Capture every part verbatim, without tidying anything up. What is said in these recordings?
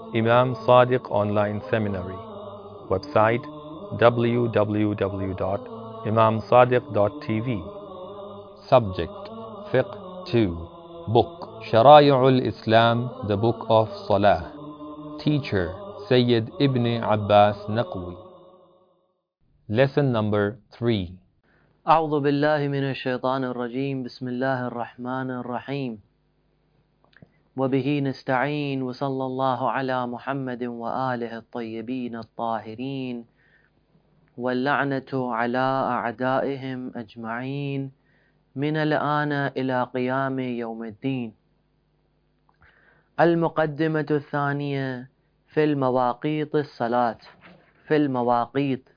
Imam Sadiq Online Seminary. Website w w w dot imam sadiq dot t v. Subject Fiqh two. Book Shara'il Islam, the Book of Salah. Teacher Sayyid Ibn Abbas Naqwi. Lesson number three. أعوذ بالله من الشيطان الرجيم بسم الله الرحمن الرحيم وبه نستعين وصلى الله على محمد وآله الطيبين الطاهرين واللعنة على أعدائهم أجمعين من الآن إلى قيام يوم الدين. المقدمة الثانية في المواقيت الصلاة في المواقيت.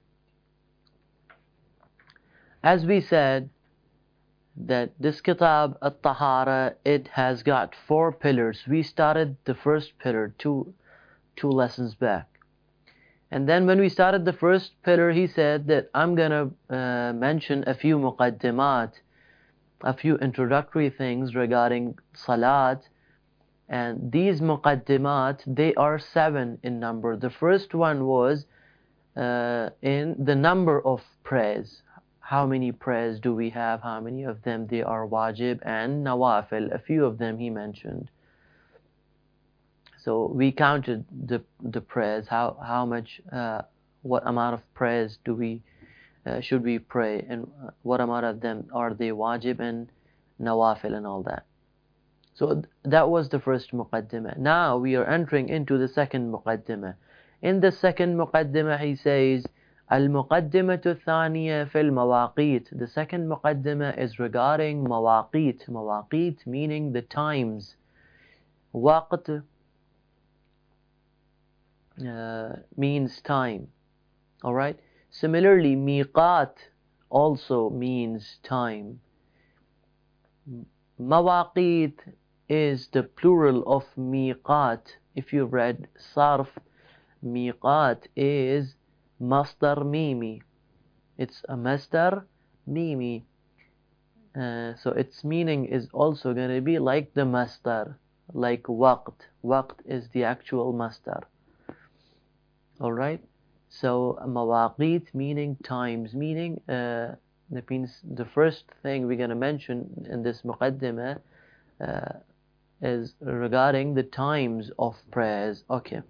As we said, that this kitab at-Tahara, it has got four pillars. We started the first pillar two two lessons back, and then when we started the first pillar, he said that I'm gonna uh, mention a few muqaddimat, a few introductory things regarding salat, and these muqaddimat, they are seven in number. The first one was uh, in the number of prayers. How many prayers do we have? How many of them they are wajib and nawafil? A few of them he mentioned. So we counted the the prayers. How how much? Uh, what amount of prayers do we uh, should we pray, and what amount of them are they wajib and nawafil and all that. So that was the first muqaddimah. Now we are entering into the second muqaddimah. In the second muqaddimah, he says, المقدمة الثانية في المواقيت. The second muqaddimah is regarding mawaqit. Mawaqit meaning the times. Waqt uh, means time. Alright? Similarly, miqat also means time. Mawaqit is the plural of miqat. If you read sarf, miqat is Masdar mimi. It's a masdar mimi. Uh, so its meaning is also going to be like the masdar, like waqt. Waqt is the actual masdar. Alright? So mawaqit meaning times, meaning uh, that means the first thing we're going to mention in this muqaddimah uh, is regarding the times of prayers. Okay.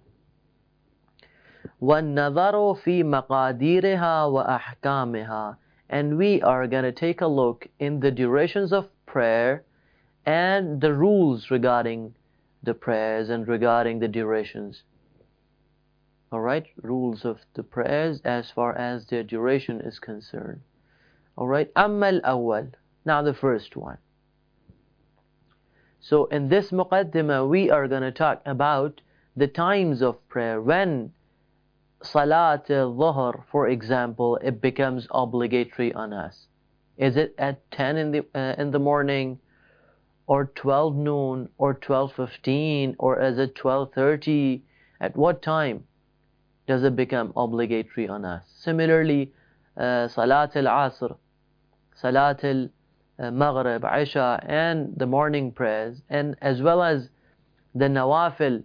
وَالنَّظَرُ فِي مَقَادِيرِهَا وَأَحْكَامِهَا. And we are going to take a look in the durations of prayer and the rules regarding the prayers and regarding the durations. Alright, rules of the prayers as far as their duration is concerned. Alright, أَمَّا الْأَوَّلِ. Now the first one. So in this muqaddimah, we are going to talk about the times of prayer. When Salat al-Dhuhr, for example, it becomes obligatory on us. Is it at ten in the uh, in the morning, or twelve noon, or twelve fifteen, or is it twelve thirty? At what time does it become obligatory on us? Similarly, uh, Salat al-Asr, Salat al-Maghrib, Isha, and the morning prayers, and as well as the Nawafil,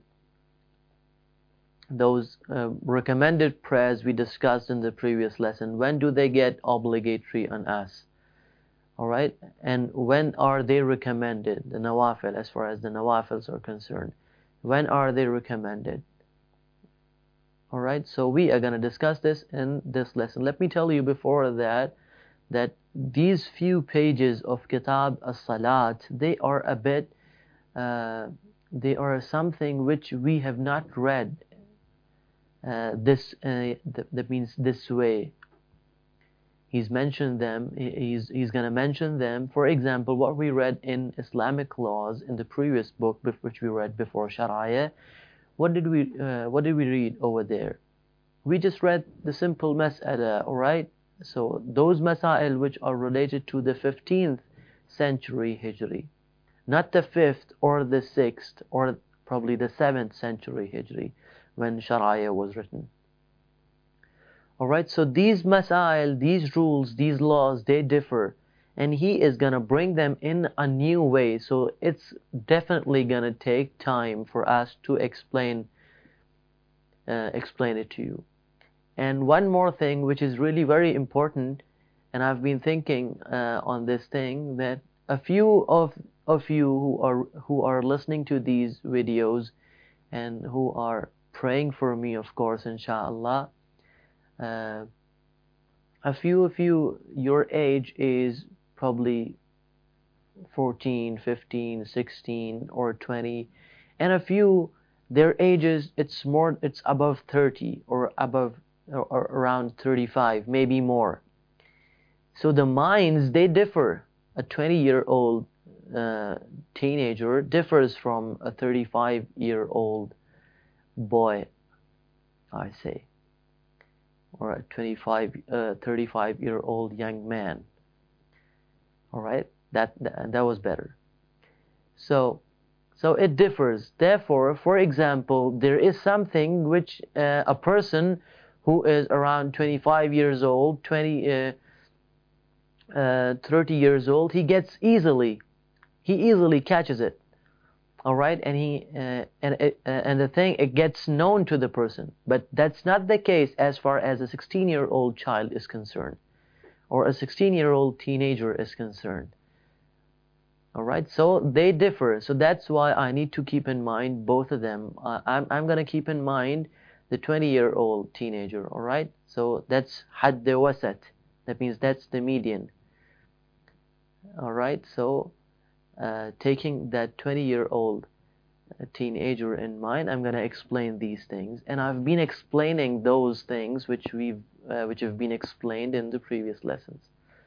those uh, recommended prayers we discussed in the previous lesson. When do they get obligatory on us? Alright, and when are they recommended? The nawafil, as far as the nawafils are concerned. When are they recommended? Alright, so we are going to discuss this in this lesson. Let me tell you before that, that these few pages of Kitab as-Salat, they are a bit, uh, they are something which we have not read Uh, this uh, th that means this way. He's mentioned them. He's he's going to mention them. For example, what we read in Islamic laws in the previous book, which we read before Sharia. What did we uh, what did we read over there? We just read the simple mas'ala. All right. So those masail which are related to the fifteenth century Hijri, not the fifth or the sixth or probably the seventh century Hijri, when Sharia was written. Alright, so these masail, these rules, these laws, they differ. And he is going to bring them in a new way. So it's definitely going to take time for us to explain uh, explain it to you. And one more thing which is really very important, and I've been thinking uh, on this thing, that a few of of you who are who are listening to these videos and who are praying for me, of course, inshallah, uh, a few of you, your age is probably fourteen, fifteen, sixteen, or twenty, and a few, their ages, it's more, it's above thirty, or above, or, or around thirty-five, maybe more. So the minds, they differ. A twenty year old uh, teenager differs from a thirty-five year old boy, I say, or a twenty-five, uh, thirty-five year old young man. All right, that, that that was better. So, so it differs. Therefore, for example, there is something which uh, a person who is around twenty-five years old, twenty, uh, uh, thirty years old, he gets easily, he easily catches it. All right, and he uh, and uh, and the thing, it gets known to the person. But that's not the case as far as a sixteen year old child is concerned, or a sixteen year old teenager is concerned. All right, so they differ. So that's why I need to keep in mind both of them. Uh, I'm I'm gonna keep in mind the twenty year old teenager. All right, so that's hadd wasat. That means that's the median. All right, so. Uh, taking that twenty year old teenager in mind, I'm going to explain these things, and I've been explaining those things which we've uh, which have been explained in the previous lessons.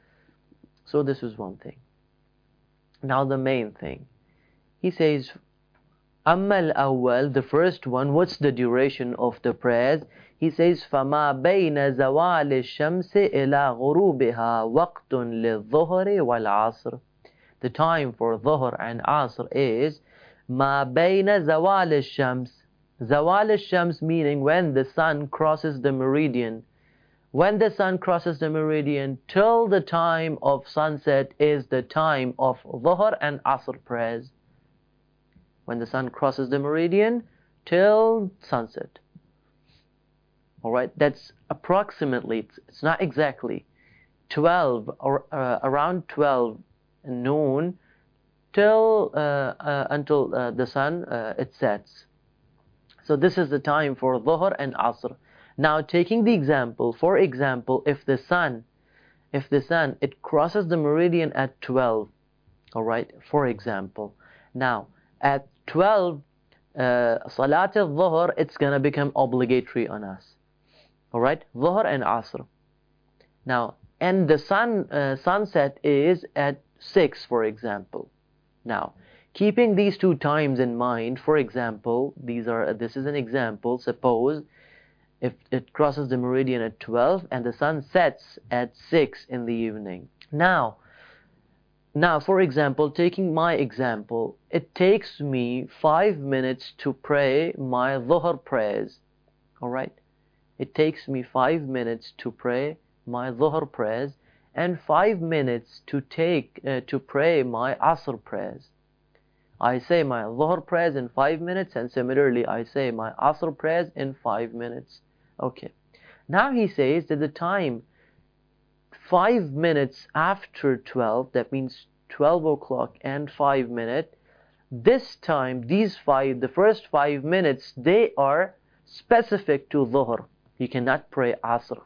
So this is one thing. Now the main thing, he says, أما الأول, the first one, what's the duration of the prayers? He says, فما بين زوال الشمس إلى غروبها وقت للظهر والعصر. The time for Dhuhr and Asr is ما بين زوال الشمس. Zawal al-Shams meaning when the sun crosses the meridian. When the sun crosses the meridian till the time of sunset is the time of Dhuhr and Asr prayers. When the sun crosses the meridian till sunset. Alright, that's approximately, it's, it's not exactly, twelve or uh, around twelve noon till uh, uh, until uh, the sun uh, it sets. So this is the time for Dhuhr and Asr. Now taking the example, for example, if the sun if the sun it crosses the meridian at twelve, all right, for example, now at twelve uh, Salat al-Dhuhr, it's gonna become obligatory on us. All right, Dhuhr and Asr. Now, and the sun uh, sunset is at six, for example. Now, keeping these two times in mind, for example, these are this is an example. Suppose if it crosses the meridian at twelve and the sun sets at six in the evening. Now, now, for example, taking my example, it takes me five minutes to pray my Dhuhr prayers. All right, it takes me five minutes to pray my Dhuhr prayers, and five minutes to take uh, to pray my Asr prayers. I say my Dhuhr prayers in five minutes, and similarly I say my Asr prayers in five minutes. Okay. Now he says that the time five minutes after twelve, that means twelve o'clock and five minutes, this time, these five, the first five minutes, they are specific to Dhuhr. You cannot pray Asr.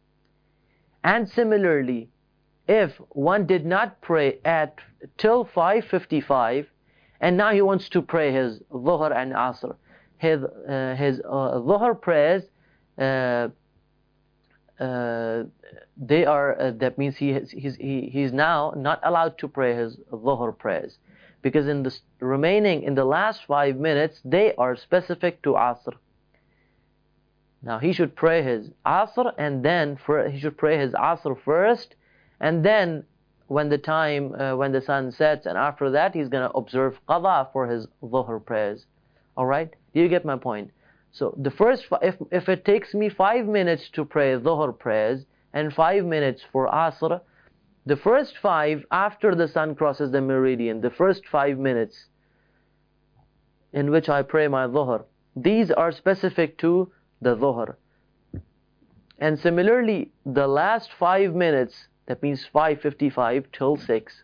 And similarly, if one did not pray at till five fifty-five, and now he wants to pray his Dhuhr and Asr, his uh, his uh, Dhuhr prayers, uh, uh, they are uh, that means he has, he's he, he's now not allowed to pray his Dhuhr prayers, because in the remaining in the last five minutes they are specific to Asr. Now he should pray his Asr, and then for, he should pray his Asr first, and then when the time, uh, when the sun sets, and after that he's going to observe Qadha for his Dhuhr prayers. Alright, do you get my point? So the first, if, if it takes me five minutes to pray Dhuhr prayers, and five minutes for Asr, the first five after the sun crosses the meridian, the first five minutes in which I pray my Dhuhr, these are specific to the dhuhr. And similarly, the last five minutes, that means five fifty-five till six,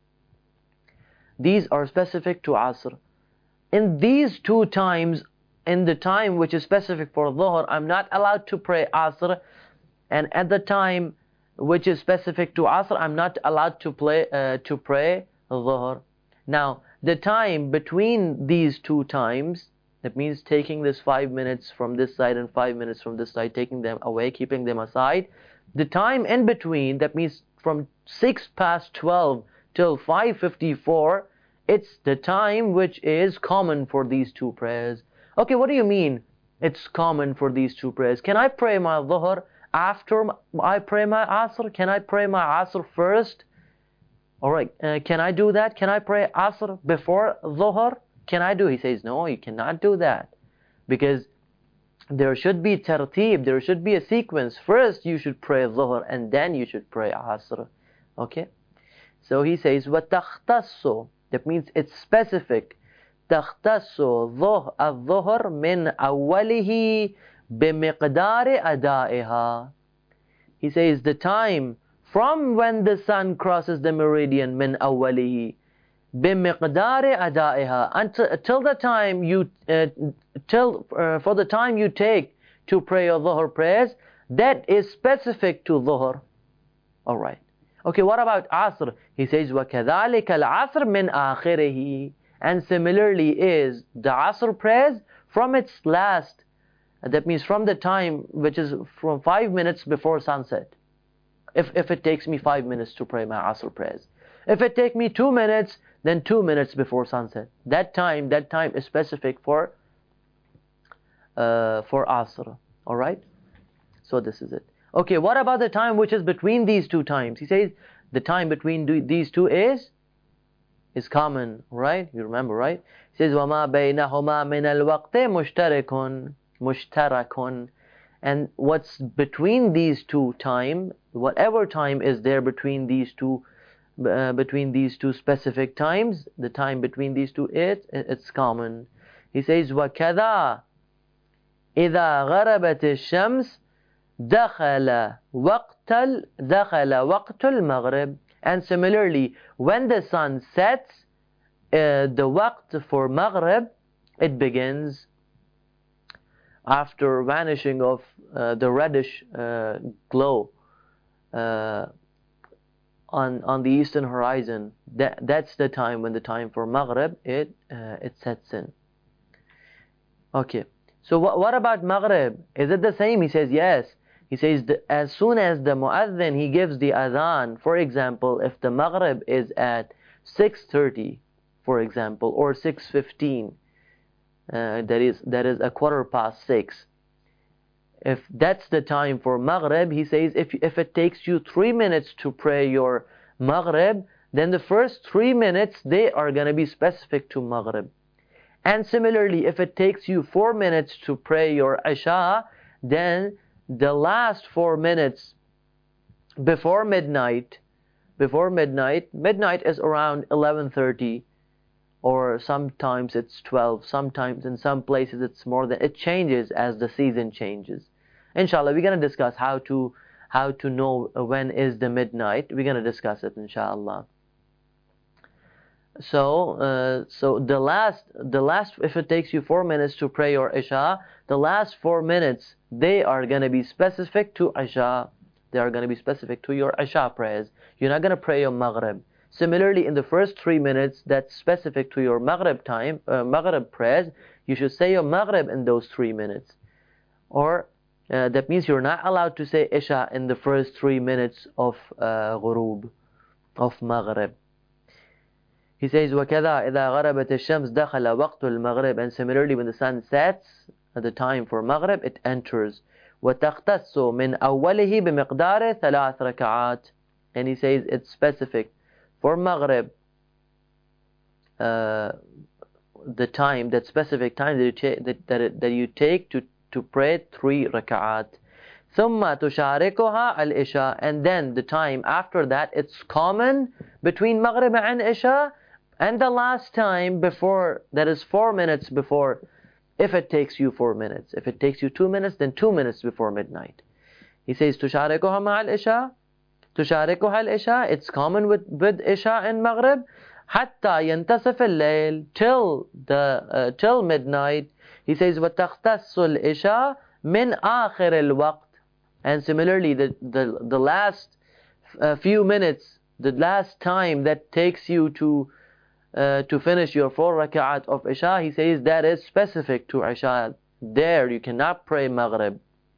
these are specific to Asr. In these two times, in the time which is specific for Dhuhr, I'm not allowed to pray Asr, and at the time which is specific to Asr, I'm not allowed to play uh, to pray Dhuhr. Now, the time between these two times, that means taking this five minutes from this side and five minutes from this side, taking them away, keeping them aside. The time in between, that means from six past twelve till five fifty-four, it's the time which is common for these two prayers. Okay, what do you mean it's common for these two prayers? Can I pray my Dhuhr after I pray my Asr? Can I pray my Asr first? Alright, uh, can I do that? Can I pray Asr before Dhuhr? Can I do? He says, no, you cannot do that. Because there should be tartib, there should be a sequence. First you should pray Dhuhr and then you should pray Asr. Okay? So he says, وَتَخْتَصُّ, that means it's specific. تَخْتَصُّ الظُّهْرُ مِنْ أَوَّلِهِ بِمِقْدَارِ أَدَائِهَا. He says the time from when the sun crosses the meridian, مِنْ أَوَّلِهِ بِمِقْدَارِ أَدَائِهَا, until, until the time you, uh, till, uh, for the time you take to pray your Dhuhr prayers, that is specific to Dhuhr. Alright. Okay, what about Asr? He says, وَكَذَلِكَ الْعَصْرِ مِنْ آخِرِهِ. And similarly is the Asr prayers from its last, that means from the time which is from five minutes before sunset. If, if it takes me five minutes to pray my Asr prayers. If it takes me two minutes, then two minutes before sunset. That time, that time is specific for uh, for Asr. Alright? So this is it. Okay, what about the time which is between these two times? He says the time between these two is is common, right? You remember, right? He says وَمَا بَيْنَهُمَا مِنَ الْوَقْتِ مُشْتَرَكٌ مُشْتَرَكٌ. And what's between these two time, whatever time is there between these two uh, between these two specific times, the time between these two, it, it's common. He says وَكَذَا إِذَا غَرَبَتِ الشَّمْسِ دَخَلَ وَقْتَ دَخَلَ وَقْتُ الْمَغْرِبِ. And similarly, when the sun sets, uh, the waqt for Maghrib, it begins after vanishing of uh, the reddish uh, glow uh, on on the eastern horizon. That that's the time when the time for Maghrib it uh, it sets in. Okay, so what what about Maghrib? Is it the same? He says yes. He says that as soon as the muazzin he gives the adhan, for example, if the Maghrib is at six thirty, for example, or six fifteen, uh, that is that is a quarter past six. If that's the time for Maghrib, he says if if it takes you three minutes to pray your Maghrib, then the first three minutes they are going to be specific to Maghrib. And similarly, if it takes you four minutes to pray your Isha, then the last four minutes before midnight, before midnight, midnight is around eleven thirty, or sometimes it's twelve, sometimes in some places it's more than, it changes as the season changes. Inshallah, we're going to discuss how to how to know when is the midnight. We're going to discuss it, inshallah. So, uh, so the last, the last, if it takes you four minutes to pray your Isha, the last four minutes, they are going to be specific to Isha. They are going to be specific to your Isha prayers. You're not going to pray your Maghrib. Similarly, in the first three minutes, that's specific to your Maghrib time, uh, Maghrib prayers, you should say your Maghrib in those three minutes. Or, uh, that means you're not allowed to say Isha in the first three minutes of uh, Ghurub, of Maghrib. He says, وَكَذَا إِذَا غَرَبَتِ الشَّمْسِ دَخَلَ وَقْتُ الْمَغْرِبِ. And similarly, when the sun sets, at the time for Maghrib, it enters. وَتَخْتَصُّ مِنْ أَوَّلِهِ بِمِقْدَارِ ثَلَاثِ رَكَعَاتٍ. And he says it's specific for Maghrib, uh, the time, that specific time that you, ta- that, that, it, that you take to, to pray three raka'at. ثُمَّ تُشَارِكُهَا الْإِشَاء. And then the time after that, it's common between Maghrib and Isha. And the last time before, that is four minutes before if it takes you four minutes. If it takes you two minutes, then two minutes before midnight. He says, تشاركها مع العشاء. تشاركها العشاء. It's common with, with Isha and Maghrib. حتى ينتصف الليل, till the uh, till midnight. He says, وتختص العشاء من آخر الوقت. And similarly, the the the last uh, few minutes, the last time that takes you to uh, to finish your four rak'at of Isha, he says that is specific to Isha. There you cannot pray Maghrib.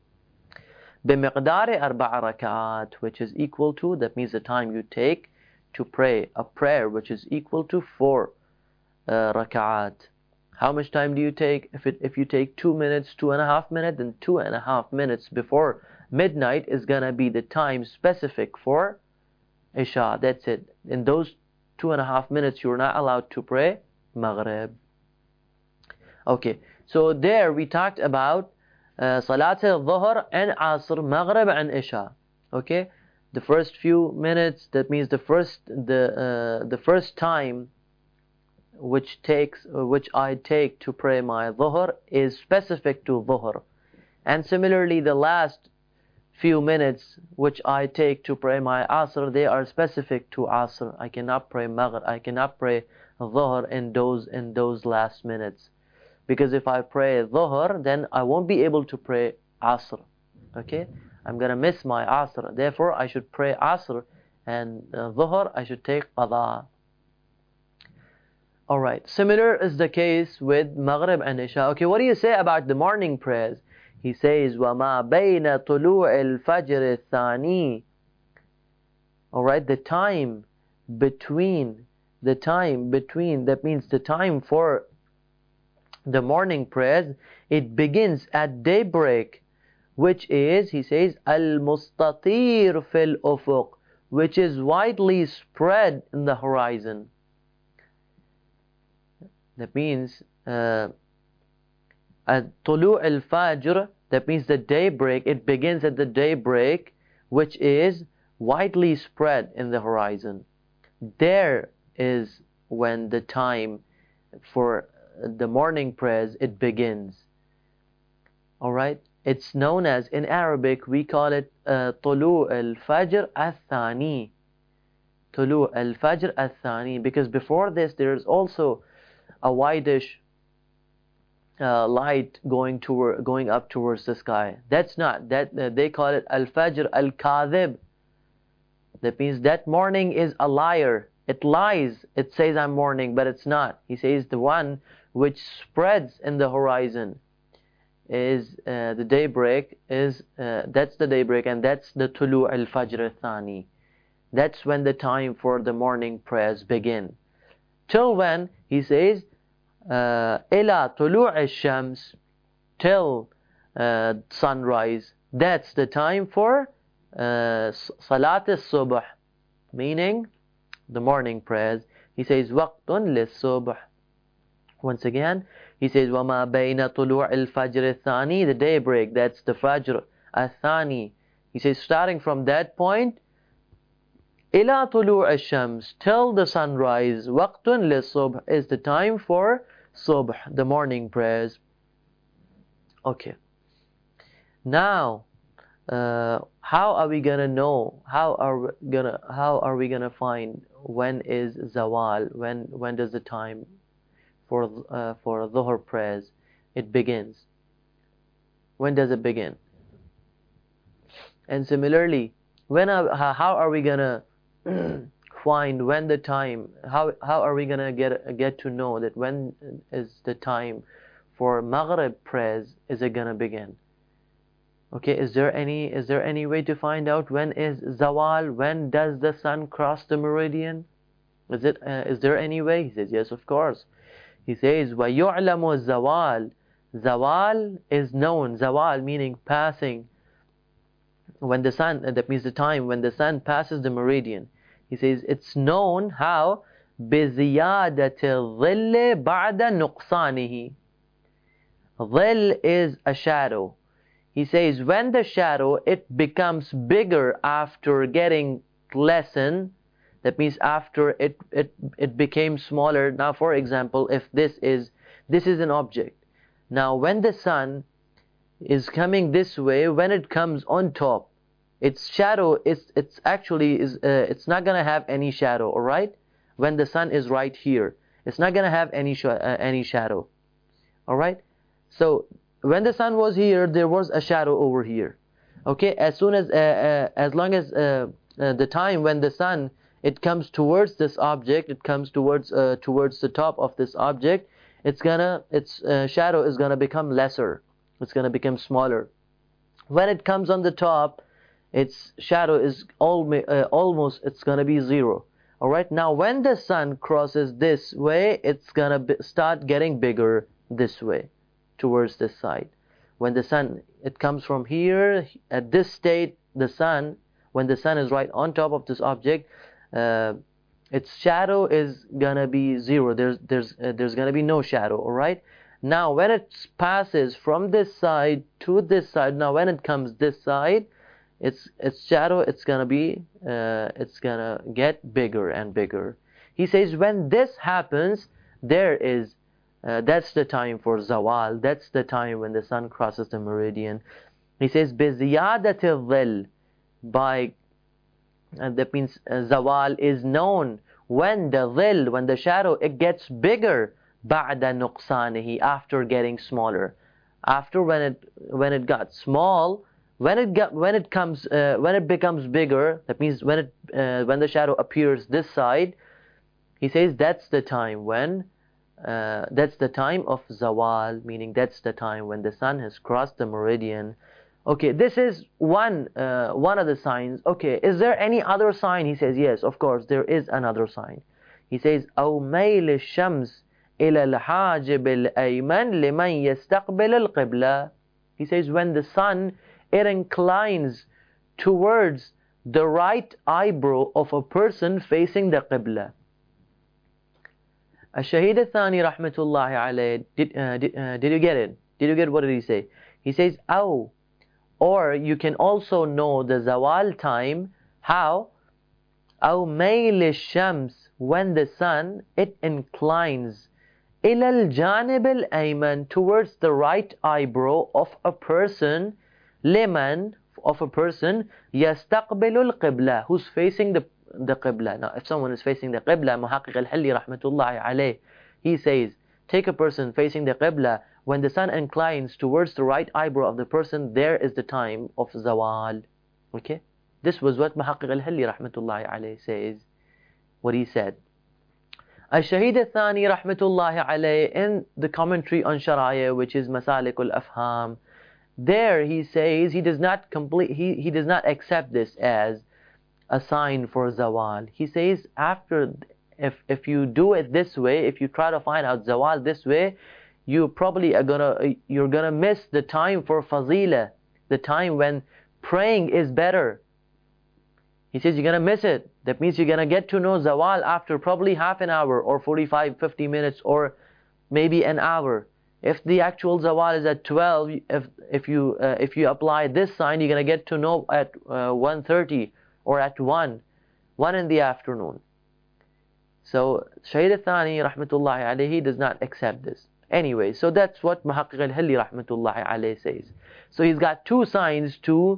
بمقدار أربع ركعات, which is equal to, that means the time you take to pray a prayer which is equal to four uh, rak'at. How much time do you take? If it if you take two minutes, two and a half minutes, then two and a half minutes before midnight is gonna be the time specific for Isha. That's it. In those two and a half minutes, you're not allowed to pray Maghrib. Okay, so there we talked about uh, Salat al-Dhuhr and Asr, Maghrib and Isha. Okay, the first few minutes, that means the first the uh, the first time which takes uh, which I take to pray my Dhuhr is specific to Dhuhr, and similarly the last few minutes which I take to pray my Asr, they are specific to Asr. I cannot pray Maghrib, I cannot pray Dhuhr in those in those last minutes, because if I pray Dhuhr, then I won't be able to pray Asr. Okay, I'm gonna miss my Asr. Therefore, I should pray Asr, and uh, Dhuhr I should take Qadha. Alright, similar is the case with Maghrib and Isha. Okay, what do you say about the morning prayers? He says, وَمَا بَيْنَ طُلُوعِ الْفَجْرِ الثَّانِي. Alright, the time between, the time between, that means the time for the morning prayers, it begins at daybreak, which is, he says, al-mustatir fil ufuq, which is widely spread in the horizon. That means uh, at tulu al-fajr, that means the daybreak, it begins at the daybreak, which is widely spread in the horizon. There is when the time for the morning prayers, it begins. Alright, it's known as, in Arabic we call it uh, tulu al-fajr al-thani. Tulu al-fajr al-thani, because before this there is also a whitish uh, light going toward, going up towards the sky. That's not that uh, they call it al-fajr al-kadhib. That means that morning is a liar. It lies. It says I'm morning, but it's not. He says the one which spreads in the horizon is uh, the daybreak. Is uh, that's the daybreak, and that's the tulu al-fajr al-thani. That's when the time for the morning prayers begin. Till when? He says, uh, إِلَى طُلُوعِ الشَّمْسِ, till uh, sunrise. That's the time for uh, Salat al-Subh, meaning the morning prayers. He says, وَقْتٌ لِلصُّبْحِ. Once again, he says, وَمَا بَيْنَ طُلُوعِ الْفَجْرِ الثَّانِي, the daybreak, that's the Fajr al-Thani. He says, starting from that point, إِلَى طُلُوعِ الشَّمْسِ, till the sunrise. وَقْتٌ لِلصُّبْحِ is the time for Subh, the morning prayers. Okay. Now, uh, how are we gonna know? How are we gonna? How are we gonna find when is Zawal? When when does the time for uh, for Dhuhr prayers it begins? When does it begin? And similarly, when are, how are we gonna find when the time? How how are we gonna get get to know that when is the time for Maghrib prayers is it gonna begin? Okay, is there any is there any way to find out when is Zawal? When does the sun cross the meridian? Is it uh, is there any way? He says yes, of course. He says وَيُعْلَمُ الزَّوَالِ. Zawal is known. Zawal meaning passing. When the sun, that means the time when the sun passes the meridian. He says it's known how بِزِيَادَةِ الظِّلِّ بَعْدَ نُقْصَانِهِ. Dhil is a shadow. He says when the shadow it becomes bigger after getting lessened, that means after it it it became smaller. Now, for example, if this is this is an object, Now when the sun is coming this way, when it comes on top, its shadow is it's actually is uh, it's not gonna have any shadow. All right, when the sun is right here, it's not gonna have any sh uh, any shadow. All right, so when the sun was here, there was a shadow over here. Okay, as soon as uh, uh, as long as uh, uh, the time when the sun it comes towards this object, it comes towards uh, towards the top of this object, it's gonna its uh, shadow is gonna become lesser. It's gonna become smaller. When it comes on the top, its shadow is almost uh, almost it's gonna be zero. All right. Now when the sun crosses this way, it's gonna be, start getting bigger this way, towards this side. When the sun it comes from here at this state, the sun when the sun is right on top of this object, uh, its shadow is gonna be zero. There's there's uh, there's gonna be no shadow. All right. Now when it passes from this side to this side, now when it comes this side, its its shadow it's gonna be uh, it's gonna get bigger and bigger. He says when this happens, there is uh, that's the time for zawal. That's the time when the sun crosses the meridian. He says بِزِيَادَةِ الظِّلِّ, by uh, that means uh, zawal is known when the dhil, when the shadow it gets bigger, بَعْدَ نُقْصَانِهِ, after getting smaller. After when it when it got small, when it got when it comes uh, when it becomes bigger, that means when it uh, when the shadow appears this side, he says that's the time when uh, that's the time of zawal, meaning that's the time when the sun has crossed the meridian. Okay, this is one uh, one of the signs. Okay, is there any other sign? He says yes, of course there is another sign. He says أو ميل الشمس إلى الحاجب الأيمن لمن يستقبل القبلة. He says when the sun it inclines towards the right eyebrow of a person facing the Qibla. Ash-Shahid al-Thani rahmatullahi alayhi, did, uh, did, uh, did you get it? Did you get what did he say? He says, aw, or you can also know the zawal time. How? Aw mayl al-shams, when the sun, it inclines إلى الجانب الأيمن, towards the right eyebrow of a person, liman, of a person, يستقبل القبلة, who's facing the the qibla. Now if someone is facing the qibla, Muhaqqiq al-Hilli rahmatullahi alayh, he says take a person facing the qibla, when the sun inclines towards the right eyebrow of the person, there is the time of zawal. Okay, this was what Muhaqqiq al-Hilli rahmatullahi alayh says, what he said. Ash-Shahid al-Thani rahmatullahi alayh, in the commentary on Sharaya, which is Masalik al-Afham, there he says he does not complete he, he does not accept this as a sign for zawal. He says after if if you do it this way, if you try to find out zawal this way, you probably are gonna you're gonna miss the time for fazila, the time when praying is better. He says you're gonna miss it. That means you're gonna get to know zawal after probably half an hour or forty-five, fifty minutes or maybe an hour. If the actual zawal is at twelve, if if you uh, if you apply this sign, you're gonna get to know at uh, one thirty or at one, one in the afternoon. So Shahid al-Thani rahmatullahi alayhi does not accept this. Anyway, so that's what Muhaqqiq al-Hilli rahmatullahi alayhi says. So he's got two signs to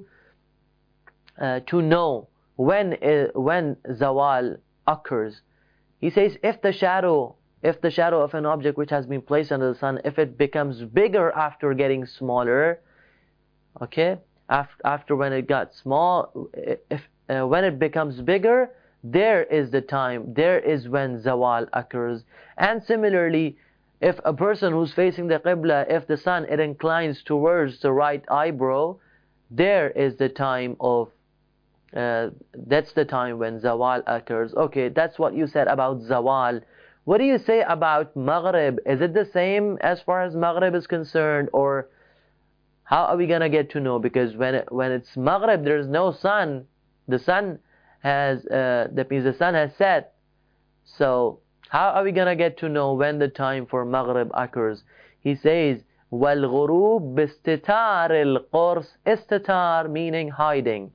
uh, to know when uh, when zawal occurs. He says if the shadow if the shadow of an object which has been placed under the sun, if it becomes bigger after getting smaller, okay, after, after when it got small, if uh, when it becomes bigger, there is the time, there is when zawal occurs. And similarly, if a person who's facing the qibla, if the sun it inclines towards the right eyebrow, there is the time of uh, that's the time when zawal occurs. Okay, that's what you said about zawal. What do you say about maghrib? Is it the same as far as maghrib is concerned, or how are we gonna get to know? Because when it, when it's maghrib, there's no sun. The sun has uh, that means the sun has set. So how are we gonna get to know when the time for maghrib occurs? He says, "Wal-ghurub bistitar al-qurs." Istitar meaning hiding.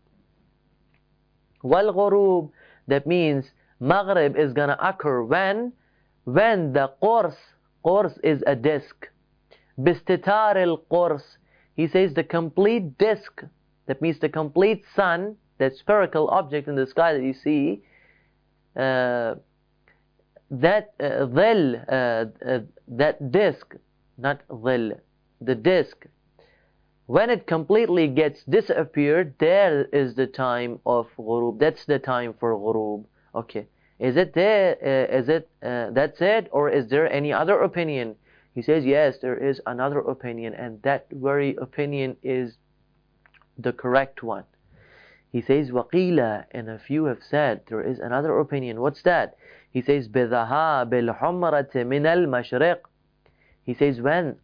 Wal-ghurub, that means maghrib is gonna occur when when the qurs, qurs is a disc. باستتار القرص. He says the complete disk, that means the complete sun, that spherical object in the sky that you see, uh, that uh, dhil, uh, uh, that disk, not dhil, the disk, when it completely gets disappeared, there is the time of ghurub. That's the time for ghurub. Okay, is it there? Uh, is it uh, that's it, or is there any other opinion? He says yes, there is another opinion, and that very opinion is the correct one. He says waqila, and a few have said there is another opinion. What's that? He says بِذَهَابِ الْحُمْرَةِ مِنَ الْمَشْرِقِ. He says when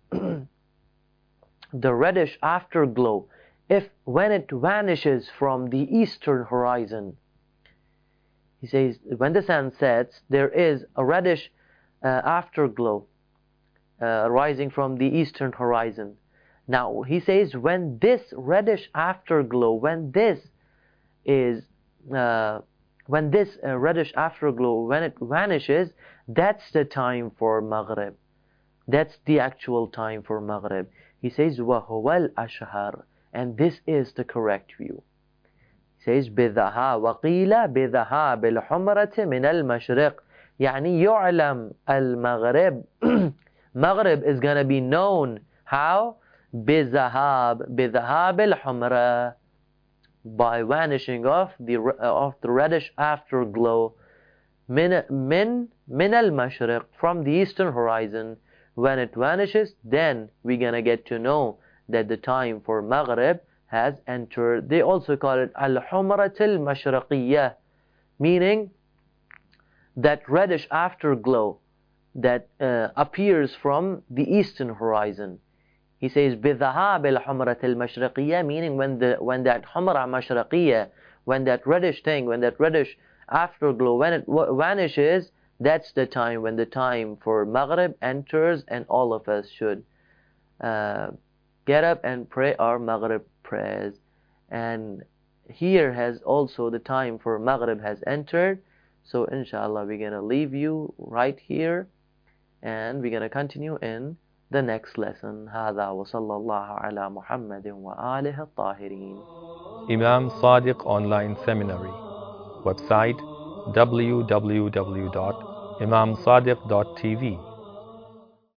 the reddish afterglow, if when it vanishes from the eastern horizon, he says when the sun sets, there is a reddish uh, afterglow uh, rising from the eastern horizon. Now he says when this reddish afterglow, when this is uh, when this uh, reddish afterglow, when it vanishes, that's the time for Maghrib. That's the actual time for Maghrib. He says وَهُوَ الْأَشْهَرُ, and this is the correct view. He says بِذَهَا وَقِيلَ بِذَهَا بِالْحُمْرَةِ مِنَ الْمَشْرِقِ, يعني يعلم المغرب. Maghrib is going to be known. How? بِذَهَاب بِذَهَاب الْحُمْرَةِ, by vanishing of the uh, of the reddish afterglow, min min min al mashriq, from the eastern horizon. When it vanishes, then we're gonna get to know that the time for Maghrib has entered. They also call it al humrat al mashriqiyah, meaning that reddish afterglow that uh, appears from the eastern horizon. He says بِذَهَابِ الْحُمْرَةِ الْمَشْرِقِيَّةِ, meaning when the when that humra mashriqiyya, when that reddish thing, when that reddish afterglow, when it vanishes, that's the time when the time for Maghrib enters, and all of us should uh, get up and pray our Maghrib prayers. And here has also the time for Maghrib has entered. So inshallah we're gonna leave you right here, and we're gonna continue in the next lesson. هذا وصلى الله على محمد وآله الطاهرين. Imam Sadiq Online Seminary. Website w w w dot imam sadiq dot t v.